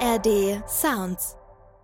ARD Sounds.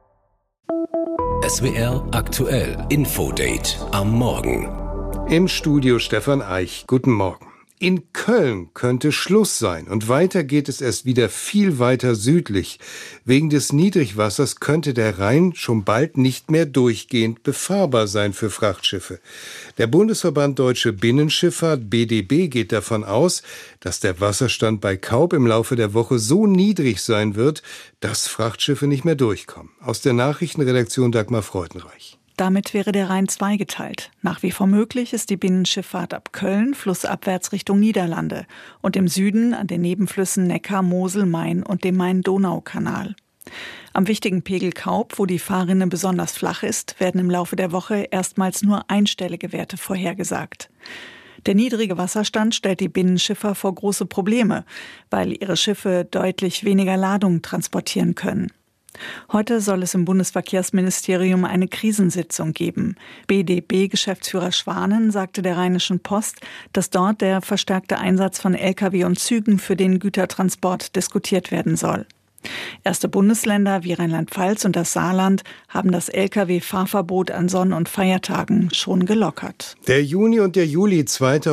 SWR aktuell Infodate am Morgen. Im Studio Stefan Eich. Guten Morgen. In Köln könnte Schluss sein und weiter geht es erst wieder viel weiter südlich. Wegen des Niedrigwassers könnte der Rhein schon bald nicht mehr durchgehend befahrbar sein für Frachtschiffe. Der Bundesverband Deutsche Binnenschifffahrt BDB geht davon aus, dass der Wasserstand bei Kaub im Laufe der Woche so niedrig sein wird, dass Frachtschiffe nicht mehr durchkommen. Aus der Nachrichtenredaktion Dagmar Freudenreich. Damit wäre der Rhein zweigeteilt. Nach wie vor möglich ist die Binnenschifffahrt ab Köln flussabwärts Richtung Niederlande und im Süden an den Nebenflüssen Neckar, Mosel, Main und dem Main-Donau-Kanal. Am wichtigen Pegel Kaub, wo die Fahrrinne besonders flach ist, werden im Laufe der Woche erstmals nur einstellige Werte vorhergesagt. Der niedrige Wasserstand stellt die Binnenschiffer vor große Probleme, weil ihre Schiffe deutlich weniger Ladung transportieren können. Heute soll es im Bundesverkehrsministerium eine Krisensitzung geben. BDB-Geschäftsführer Schwanen sagte der Rheinischen Post, dass dort der verstärkte Einsatz von Lkw und Zügen für den Gütertransport diskutiert werden soll. Erste Bundesländer wie Rheinland-Pfalz und das Saarland haben das Lkw-Fahrverbot an Sonn- und Feiertagen schon gelockert. Der Juni und der Juli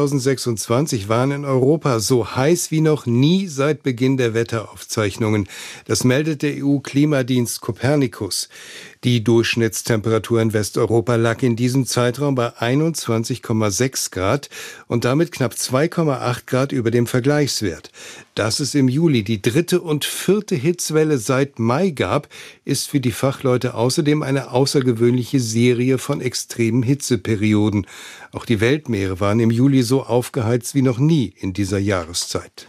2026 waren in Europa so heiß wie noch nie seit Beginn der Wetteraufzeichnungen. Das meldet der EU-Klimadienst Copernicus. Die Durchschnittstemperatur in Westeuropa lag in diesem Zeitraum bei 21,6 Grad und damit knapp 2,8 Grad über dem Vergleichswert. Dass es im Juli die dritte und vierte Hitzwelle seit Mai gab, ist für die Fachleute außerdem eine außergewöhnliche Serie von extremen Hitzeperioden. Auch die Weltmeere waren im Juli so aufgeheizt wie noch nie in dieser Jahreszeit.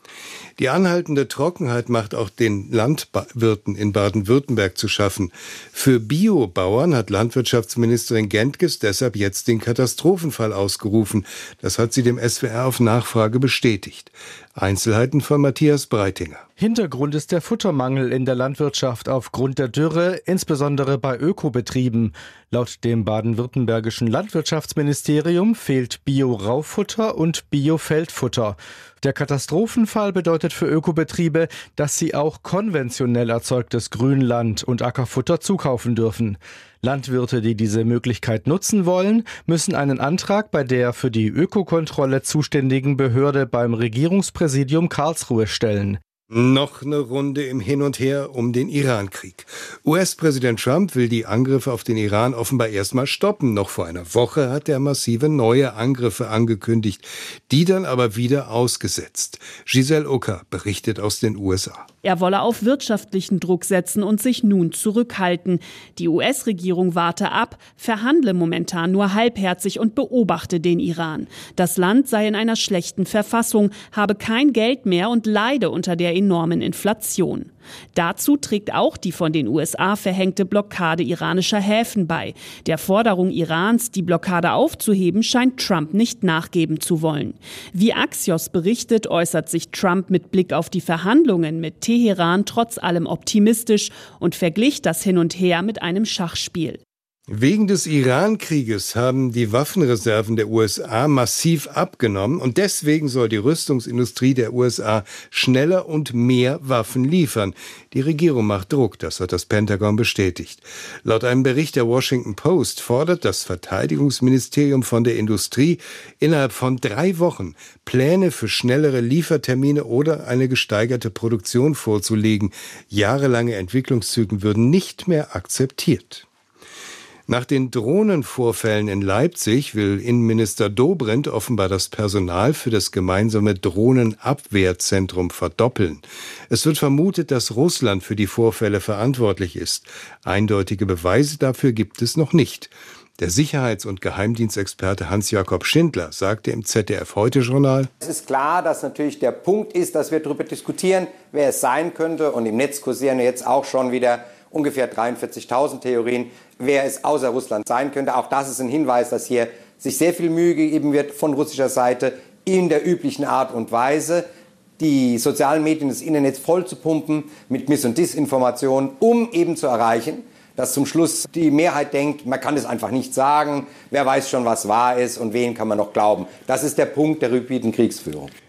Die anhaltende Trockenheit macht auch den Landwirten in Baden-Württemberg zu schaffen. Für Biobauern hat Landwirtschaftsministerin Gentges deshalb jetzt den Katastrophenfall ausgerufen. Das hat sie dem SWR auf Nachfrage bestätigt. Einzelheiten von Matthias Breitinger. Hintergrund ist der Futtermangel in der Landwirtschaft aufgrund der Dürre, insbesondere bei Ökobetrieben. Laut dem baden-württembergischen Landwirtschaftsministerium fehlt Bio-Raufutter und Bio-Feldfutter. Der Katastrophenfall bedeutet für Ökobetriebe, dass sie auch konventionell erzeugtes Grünland und Ackerfutter zukaufen dürfen. Landwirte, die diese Möglichkeit nutzen wollen, müssen einen Antrag bei der für die Ökokontrolle zuständigen Behörde beim Regierungspräsidium Karlsruhe stellen. Noch eine Runde im Hin und Her um den Iran-Krieg. US-Präsident Trump will die Angriffe auf den Iran offenbar erstmal stoppen. Noch vor einer Woche hat er massive neue Angriffe angekündigt, die dann aber wieder ausgesetzt. Giselle Ucker berichtet aus den USA. Er wolle auf wirtschaftlichen Druck setzen und sich nun zurückhalten. Die US-Regierung warte ab, verhandle momentan nur halbherzig und beobachte den Iran. Das Land sei in einer schlechten Verfassung, habe kein Geld mehr und leide unter der enormen Inflation. Dazu trägt auch die von den USA verhängte Blockade iranischer Häfen bei. Der Forderung Irans, die Blockade aufzuheben, scheint Trump nicht nachgeben zu wollen. Wie Axios berichtet, äußert sich Trump mit Blick auf die Verhandlungen mit Teheran trotz allem optimistisch und verglich das Hin und Her mit einem Schachspiel. Wegen des Iran-Krieges haben die Waffenreserven der USA massiv abgenommen und deswegen soll die Rüstungsindustrie der USA schneller und mehr Waffen liefern. Die Regierung macht Druck, das hat das Pentagon bestätigt. Laut einem Bericht der Washington Post fordert das Verteidigungsministerium von der Industrie innerhalb von 3 Wochen Pläne für schnellere Liefertermine oder eine gesteigerte Produktion vorzulegen. Jahrelange Entwicklungszyklen würden nicht mehr akzeptiert. Nach den Drohnenvorfällen in Leipzig will Innenminister Dobrindt offenbar das Personal für das gemeinsame Drohnenabwehrzentrum verdoppeln. Es wird vermutet, dass Russland für die Vorfälle verantwortlich ist. Eindeutige Beweise dafür gibt es noch nicht. Der Sicherheits- und Geheimdienstexperte Hans-Jakob Schindler sagte im ZDF-Heute-Journal: Es ist klar, dass natürlich der Punkt ist, dass wir darüber diskutieren, wer es sein könnte. Und im Netz kursieren jetzt auch schon wieder ungefähr 43.000 Theorien, wer es außer Russland sein könnte. Auch das ist ein Hinweis, dass hier sich sehr viel Mühe gegeben wird von russischer Seite in der üblichen Art und Weise, die sozialen Medien des Internets voll zu pumpen mit Miss- und Disinformation, um eben zu erreichen, dass zum Schluss die Mehrheit denkt, man kann es einfach nicht sagen, wer weiß schon, was wahr ist und wen kann man noch glauben. Das ist der Punkt der rückwärtigen Kriegsführung.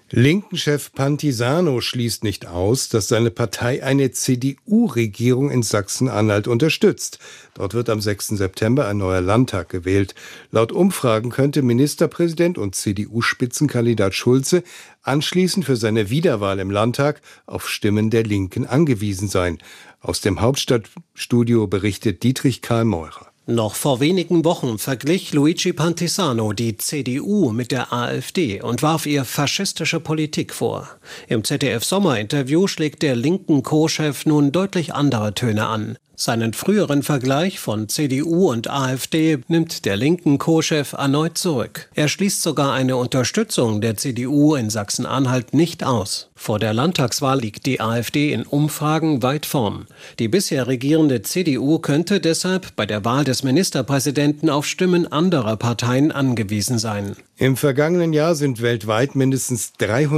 Linken-Chef Pantisano schließt nicht aus, dass seine Partei eine CDU-Regierung in Sachsen-Anhalt unterstützt. Dort wird am 6. September ein neuer Landtag gewählt. Laut Umfragen könnte Ministerpräsident und CDU-Spitzenkandidat Schulze anschließend für seine Wiederwahl im Landtag auf Stimmen der Linken angewiesen sein. Aus dem Hauptstadtstudio berichtet Dietrich Karl Meurer. Noch vor wenigen Wochen verglich Luigi Pantisano die CDU mit der AfD und warf ihr faschistische Politik vor. Im ZDF-Sommerinterview schlägt der linken Co-Chef nun deutlich andere Töne an. Seinen früheren Vergleich von CDU und AfD nimmt der linken Co-Chef erneut zurück. Er schließt sogar eine Unterstützung der CDU in Sachsen-Anhalt nicht aus. Vor der Landtagswahl liegt die AfD in Umfragen weit vorn. Die bisher regierende CDU könnte deshalb bei der Wahl des Ministerpräsidenten auf Stimmen anderer Parteien angewiesen sein. Im vergangenen Jahr sind weltweit mindestens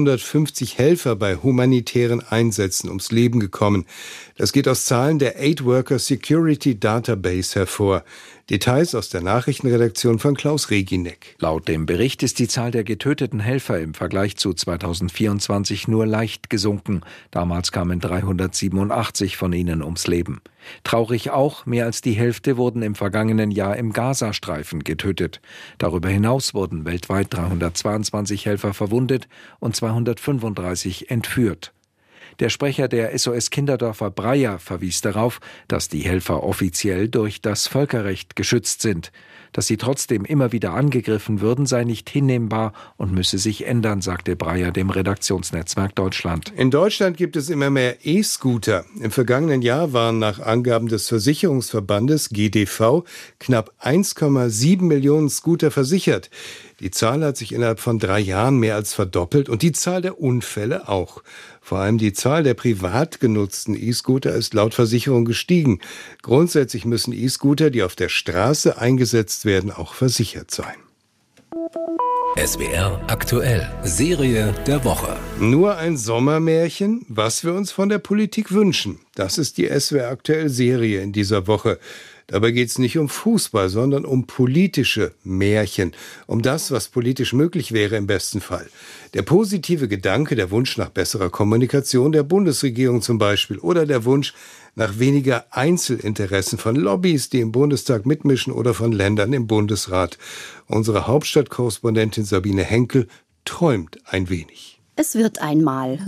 350 Helfer bei humanitären Einsätzen ums Leben gekommen. Das geht aus Zahlen der Aid Worker Security Database hervor. Details aus der Nachrichtenredaktion von Klaus Regineck. Laut dem Bericht ist die Zahl der getöteten Helfer im Vergleich zu 2024 nur leicht gesunken. Damals kamen 387 von ihnen ums Leben. Traurig auch, mehr als die Hälfte wurden im vergangenen Jahr im Gazastreifen getötet. Darüber hinaus wurden weltweit 322 Helfer verwundet und 235 entführt. Der Sprecher der SOS-Kinderdörfer Breyer verwies darauf, dass die Helfer offiziell durch das Völkerrecht geschützt sind. Dass sie trotzdem immer wieder angegriffen würden, sei nicht hinnehmbar und müsse sich ändern, sagte Breyer dem Redaktionsnetzwerk Deutschland. In Deutschland gibt es immer mehr E-Scooter. Im vergangenen Jahr waren nach Angaben des Versicherungsverbandes GDV knapp 1,7 Millionen Scooter versichert. Die Zahl hat sich innerhalb von 3 Jahren mehr als verdoppelt und die Zahl der Unfälle auch. Vor allem die Zahl der privat genutzten E-Scooter ist laut Versicherung gestiegen. Grundsätzlich müssen E-Scooter, die auf der Straße eingesetzt werden, auch versichert sein. SWR aktuell. Serie der Woche. Nur ein Sommermärchen, was wir uns von der Politik wünschen. Das ist die SWR aktuell Serie in dieser Woche. Dabei geht es nicht um Fußball, sondern um politische Märchen. Um das, was politisch möglich wäre im besten Fall. Der positive Gedanke, der Wunsch nach besserer Kommunikation der Bundesregierung zum Beispiel. Oder der Wunsch nach weniger Einzelinteressen von Lobbys, die im Bundestag mitmischen oder von Ländern im Bundesrat. Unsere Hauptstadtkorrespondentin Sabine Henkel träumt ein wenig. Es wird einmal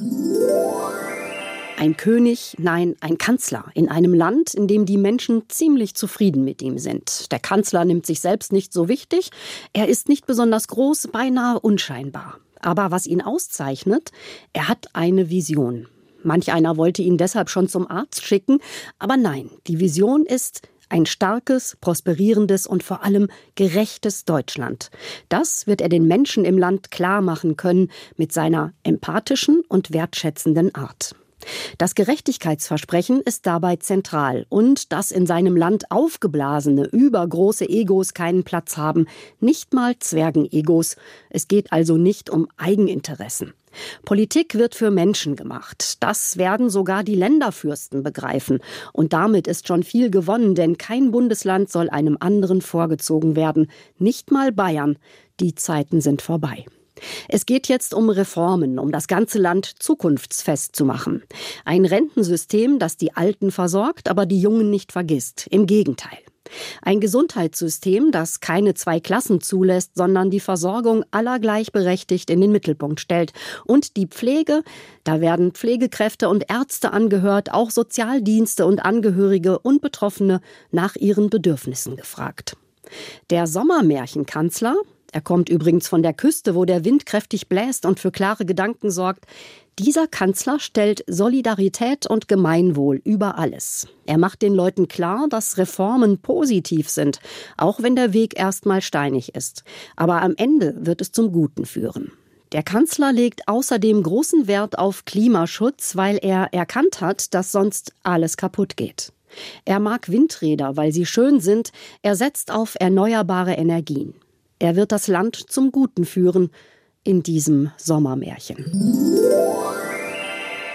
ein König, nein, ein Kanzler in einem Land, in dem die Menschen ziemlich zufrieden mit ihm sind. Der Kanzler nimmt sich selbst nicht so wichtig, er ist nicht besonders groß, beinahe unscheinbar. Aber was ihn auszeichnet, er hat eine Vision. Manch einer wollte ihn deshalb schon zum Arzt schicken, aber nein, die Vision ist ein starkes, prosperierendes und vor allem gerechtes Deutschland. Das wird er den Menschen im Land klar machen können mit seiner empathischen und wertschätzenden Art. Das Gerechtigkeitsversprechen ist dabei zentral und dass in seinem Land aufgeblasene, übergroße Egos keinen Platz haben, nicht mal Zwergenegos. Es geht also nicht um Eigeninteressen. Politik wird für Menschen gemacht. Das werden sogar die Länderfürsten begreifen. Und damit ist schon viel gewonnen, denn kein Bundesland soll einem anderen vorgezogen werden. Nicht mal Bayern. Die Zeiten sind vorbei. Es geht jetzt um Reformen, um das ganze Land zukunftsfest zu machen. Ein Rentensystem, das die Alten versorgt, aber die Jungen nicht vergisst. Im Gegenteil. Ein Gesundheitssystem, das keine 2 Klassen zulässt, sondern die Versorgung aller gleichberechtigt in den Mittelpunkt stellt. Und die Pflege, da werden Pflegekräfte und Ärzte angehört, auch Sozialdienste und Angehörige und Betroffene nach ihren Bedürfnissen gefragt. Der Sommermärchenkanzler, er kommt übrigens von der Küste, wo der Wind kräftig bläst und für klare Gedanken sorgt. Dieser Kanzler stellt Solidarität und Gemeinwohl über alles. Er macht den Leuten klar, dass Reformen positiv sind, auch wenn der Weg erstmal steinig ist. Aber am Ende wird es zum Guten führen. Der Kanzler legt außerdem großen Wert auf Klimaschutz, weil er erkannt hat, dass sonst alles kaputt geht. Er mag Windräder, weil sie schön sind. Er setzt auf erneuerbare Energien. Er wird das Land zum Guten führen in diesem Sommermärchen.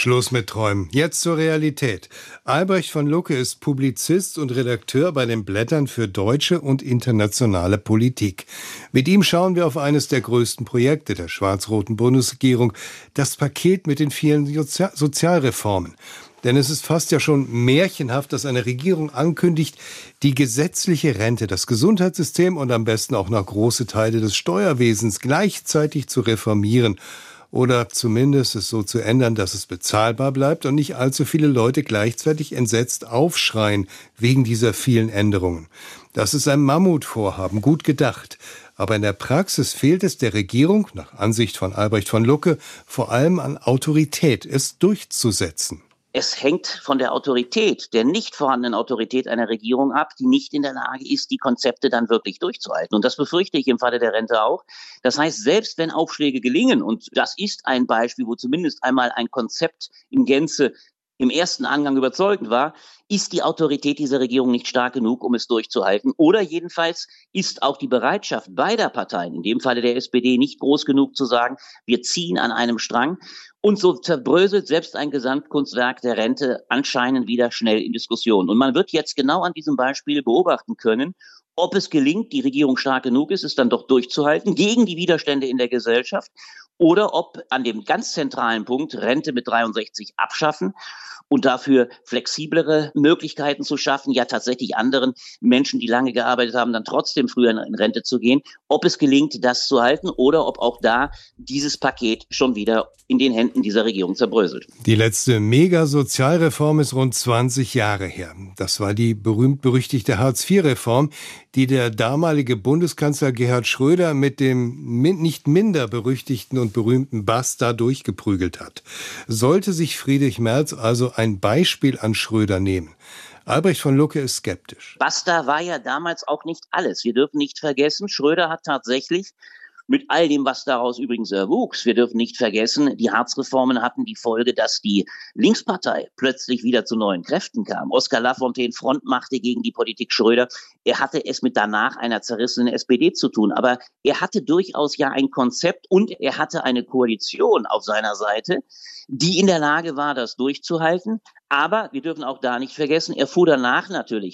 Schluss mit Träumen. Jetzt zur Realität. Albrecht von Lucke ist Publizist und Redakteur bei den Blättern für deutsche und internationale Politik. Mit ihm schauen wir auf eines der größten Projekte der schwarz-roten Bundesregierung, das Paket mit den vielen Sozialreformen. Denn es ist fast ja schon märchenhaft, dass eine Regierung ankündigt, die gesetzliche Rente, das Gesundheitssystem und am besten auch noch große Teile des Steuerwesens gleichzeitig zu reformieren. Oder zumindest es so zu ändern, dass es bezahlbar bleibt und nicht allzu viele Leute gleichzeitig entsetzt aufschreien wegen dieser vielen Änderungen. Das ist ein Mammutvorhaben, gut gedacht. Aber in der Praxis fehlt es der Regierung, nach Ansicht von Albrecht von Lucke, vor allem an Autorität, es durchzusetzen. Es hängt von der Autorität, der nicht vorhandenen Autorität einer Regierung ab, die nicht in der Lage ist, die Konzepte dann wirklich durchzuhalten. Und das befürchte ich im Falle der Rente auch. Das heißt, selbst wenn Aufschläge gelingen, und das ist ein Beispiel, wo zumindest einmal ein Konzept in Gänze im ersten Angang überzeugend war, ist die Autorität dieser Regierung nicht stark genug, um es durchzuhalten. Oder jedenfalls ist auch die Bereitschaft beider Parteien, in dem Falle der SPD, nicht groß genug zu sagen, wir ziehen an einem Strang. Und so zerbröselt selbst ein Gesamtkunstwerk der Rente anscheinend wieder schnell in Diskussion. Und man wird jetzt genau an diesem Beispiel beobachten können, ob es gelingt, die Regierung stark genug ist, es dann doch durchzuhalten, gegen die Widerstände in der Gesellschaft, oder ob an dem ganz zentralen Punkt Rente mit 63 abschaffen und dafür flexiblere Möglichkeiten zu schaffen, ja tatsächlich anderen Menschen, die lange gearbeitet haben, dann trotzdem früher in Rente zu gehen, ob es gelingt, das zu halten oder ob auch da dieses Paket schon wieder in den Händen dieser Regierung zerbröselt. Die letzte Mega-Sozialreform ist rund 20 Jahre her. Das war die berühmt-berüchtigte Hartz-IV-Reform, die der damalige Bundeskanzler Gerhard Schröder mit dem nicht minder berüchtigten und berühmten Basta durchgeprügelt hat. Sollte sich Friedrich Merz also ein Beispiel an Schröder nehmen? Albrecht von Lucke ist skeptisch. Basta war ja damals auch nicht alles. Wir dürfen nicht vergessen, Schröder hat tatsächlich mit all dem, was daraus übrigens erwuchs. Wir dürfen nicht vergessen, die Hartz-Reformen hatten die Folge, dass die Linkspartei plötzlich wieder zu neuen Kräften kam. Oskar Lafontaine Front machte gegen die Politik Schröder. Er hatte es mit danach einer zerrissenen SPD zu tun. Aber er hatte durchaus ja ein Konzept und er hatte eine Koalition auf seiner Seite, die in der Lage war, das durchzuhalten. Aber wir dürfen auch da nicht vergessen, er fuhr danach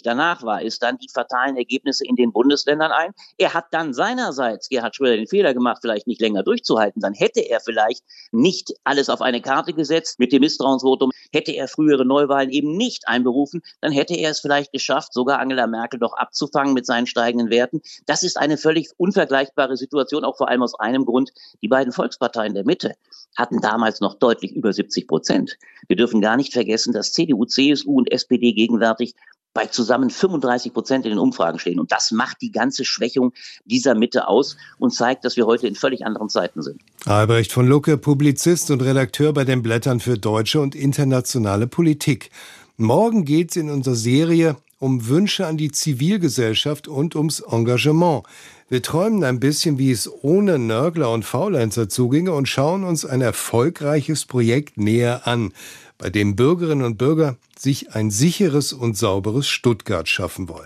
war es dann die fatalen Ergebnisse in den Bundesländern ein. Er hat dann seinerseits, Gerhard Schröder, den Fehler gemacht, vielleicht nicht länger durchzuhalten. Dann hätte er vielleicht nicht alles auf eine Karte gesetzt mit dem Misstrauensvotum, hätte er frühere Neuwahlen eben nicht einberufen, dann hätte er es vielleicht geschafft, sogar Angela Merkel doch abzufangen mit seinen steigenden Werten. Das ist eine völlig unvergleichbare Situation, auch vor allem aus einem Grund. Die beiden Volksparteien der Mitte hatten damals noch deutlich über 70%. Wir dürfen gar nicht vergessen, dass CDU, CSU und SPD gegenwärtig bei zusammen 35% in den Umfragen stehen. Und das macht die ganze Schwächung dieser Mitte aus und zeigt, dass wir heute in völlig anderen Zeiten sind. Albrecht von Lucke, Publizist und Redakteur bei den Blättern für deutsche und internationale Politik. Morgen geht's in unserer Serie um Wünsche an die Zivilgesellschaft und ums Engagement. Wir träumen ein bisschen, wie es ohne Nörgler und Faulenzer zuginge und schauen uns ein erfolgreiches Projekt näher an, bei dem Bürgerinnen und Bürger sich ein sicheres und sauberes Stuttgart schaffen wollen.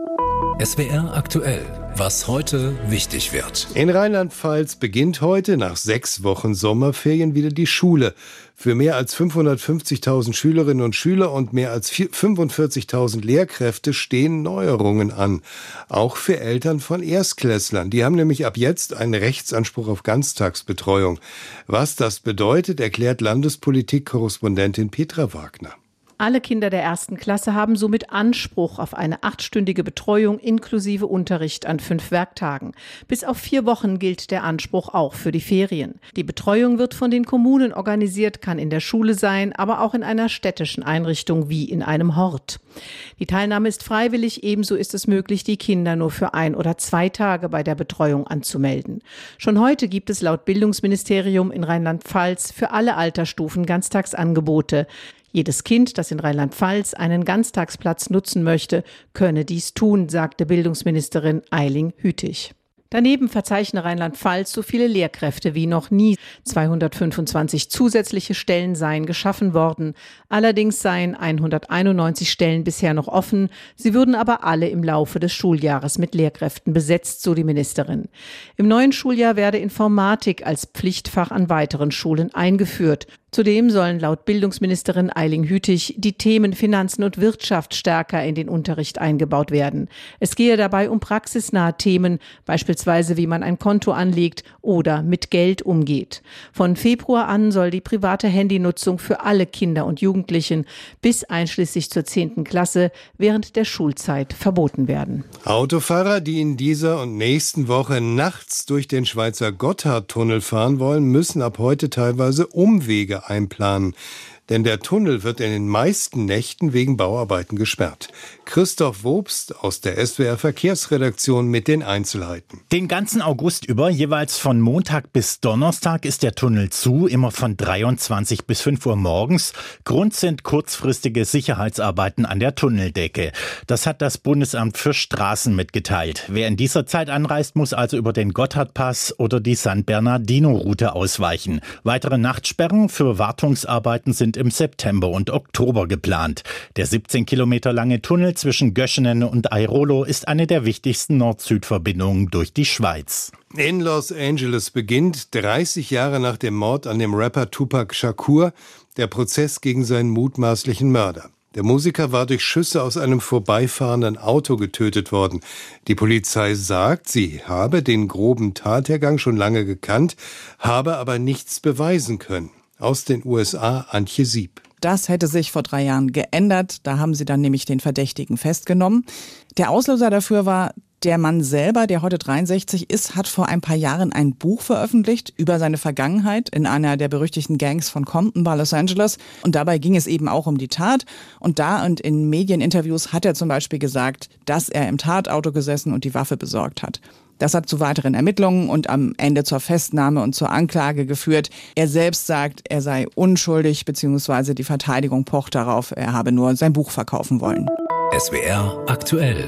SWR aktuell. Was heute wichtig wird. In Rheinland-Pfalz beginnt heute nach 6 Wochen Sommerferien wieder die Schule. Für mehr als 550.000 Schülerinnen und Schüler und mehr als 45.000 Lehrkräfte stehen Neuerungen an. Auch für Eltern von Erstklässlern. Die haben nämlich ab jetzt einen Rechtsanspruch auf Ganztagsbetreuung. Was das bedeutet, erklärt Landespolitik-Korrespondentin Petra Wagner. Alle Kinder der 1. Klasse haben somit Anspruch auf eine 8-stündige Betreuung inklusive Unterricht an 5 Werktagen. Bis auf 4 Wochen gilt der Anspruch auch für die Ferien. Die Betreuung wird von den Kommunen organisiert, kann in der Schule sein, aber auch in einer städtischen Einrichtung wie in einem Hort. Die Teilnahme ist freiwillig, ebenso ist es möglich, die Kinder nur für 1 oder 2 Tage bei der Betreuung anzumelden. Schon heute gibt es laut Bildungsministerium in Rheinland-Pfalz für alle Altersstufen Ganztagsangebote. Jedes Kind, das in Rheinland-Pfalz einen Ganztagsplatz nutzen möchte, könne dies tun, sagte Bildungsministerin Eiling Hütig. Daneben verzeichne Rheinland-Pfalz so viele Lehrkräfte wie noch nie. 225 zusätzliche Stellen seien geschaffen worden. Allerdings seien 191 Stellen bisher noch offen. Sie würden aber alle im Laufe des Schuljahres mit Lehrkräften besetzt, so die Ministerin. Im neuen Schuljahr werde Informatik als Pflichtfach an weiteren Schulen eingeführt. Zudem sollen laut Bildungsministerin Eiling Hütig die Themen Finanzen und Wirtschaft stärker in den Unterricht eingebaut werden. Es gehe dabei um praxisnahe Themen, beispielsweise wie man ein Konto anlegt oder mit Geld umgeht. Von Februar an soll die private Handynutzung für alle Kinder und Jugendlichen bis einschließlich zur 10. Klasse während der Schulzeit verboten werden. Autofahrer, die in dieser und nächsten Woche nachts durch den Schweizer Gotthardtunnel fahren wollen, müssen ab heute teilweise Umwege einplanen. Denn der Tunnel wird in den meisten Nächten wegen Bauarbeiten gesperrt. Christoph Wobst aus der SWR Verkehrsredaktion mit den Einzelheiten. Den ganzen August über, jeweils von Montag bis Donnerstag, ist der Tunnel zu, immer von 23 bis 5 Uhr morgens. Grund sind kurzfristige Sicherheitsarbeiten an der Tunneldecke. Das hat das Bundesamt für Straßen mitgeteilt. Wer in dieser Zeit anreist, muss also über den Gotthardpass oder die San Bernardino-Route ausweichen. Weitere Nachtsperren für Wartungsarbeiten sind im September und Oktober geplant. Der 17 Kilometer lange Tunnel zwischen Göschenen und Airolo ist eine der wichtigsten Nord-Süd-Verbindungen durch die Schweiz. In Los Angeles beginnt, 30 Jahre nach dem Mord an dem Rapper Tupac Shakur, der Prozess gegen seinen mutmaßlichen Mörder. Der Musiker war durch Schüsse aus einem vorbeifahrenden Auto getötet worden. Die Polizei sagt, sie habe den groben Tathergang schon lange gekannt, habe aber nichts beweisen können. Aus den USA, Antje Sieb. Das hätte sich vor 3 Jahren geändert. Da haben sie dann nämlich den Verdächtigen festgenommen. Der Auslöser dafür war, der Mann selber, der heute 63 ist, hat vor ein paar Jahren ein Buch veröffentlicht über seine Vergangenheit in einer der berüchtigten Gangs von Compton bei Los Angeles. Und dabei ging es eben auch um die Tat. Und in Medieninterviews hat er zum Beispiel gesagt, dass er im Tatauto gesessen und die Waffe besorgt hat. Das hat zu weiteren Ermittlungen und am Ende zur Festnahme und zur Anklage geführt. Er selbst sagt, er sei unschuldig, beziehungsweise die Verteidigung pocht darauf, er habe nur sein Buch verkaufen wollen. SWR aktuell.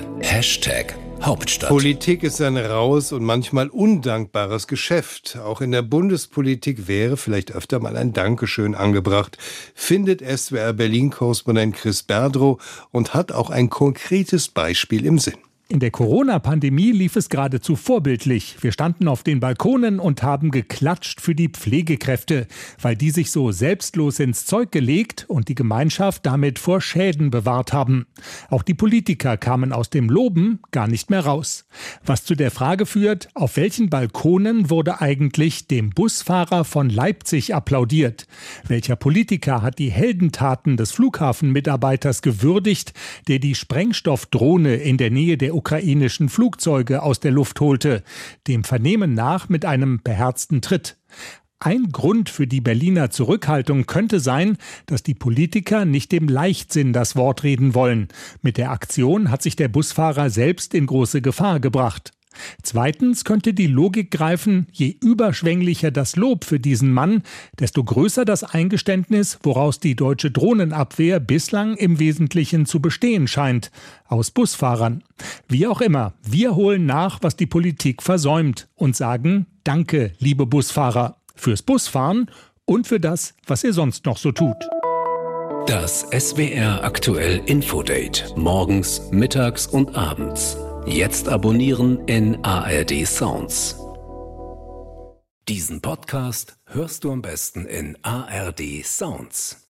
Hauptstadt. Politik ist ein raues und manchmal undankbares Geschäft. Auch in der Bundespolitik wäre vielleicht öfter mal ein Dankeschön angebracht, findet SWR Berlin-Korrespondent Chris Berdrow und hat auch ein konkretes Beispiel im Sinn. In der Corona-Pandemie lief es geradezu vorbildlich. Wir standen auf den Balkonen und haben geklatscht für die Pflegekräfte, weil die sich so selbstlos ins Zeug gelegt und die Gemeinschaft damit vor Schäden bewahrt haben. Auch die Politiker kamen aus dem Loben gar nicht mehr raus. Was zu der Frage führt, auf welchen Balkonen wurde eigentlich dem Busfahrer von Leipzig applaudiert? Welcher Politiker hat die Heldentaten des Flughafenmitarbeiters gewürdigt, der die Sprengstoffdrohne in der Nähe der ukrainischen Flugzeuge aus der Luft holte, dem Vernehmen nach mit einem beherzten Tritt? Ein Grund für die Berliner Zurückhaltung könnte sein, dass die Politiker nicht dem Leichtsinn das Wort reden wollen. Mit der Aktion hat sich der Busfahrer selbst in große Gefahr gebracht. Zweitens könnte die Logik greifen, je überschwänglicher das Lob für diesen Mann, desto größer das Eingeständnis, woraus die deutsche Drohnenabwehr bislang im Wesentlichen zu bestehen scheint, aus Busfahrern. Wie auch immer, wir holen nach, was die Politik versäumt und sagen Danke, liebe Busfahrer, fürs Busfahren und für das, was ihr sonst noch so tut. Das SWR aktuell Infodate. Morgens, mittags und abends. Jetzt abonnieren in ARD Sounds. Diesen Podcast hörst du am besten in ARD Sounds.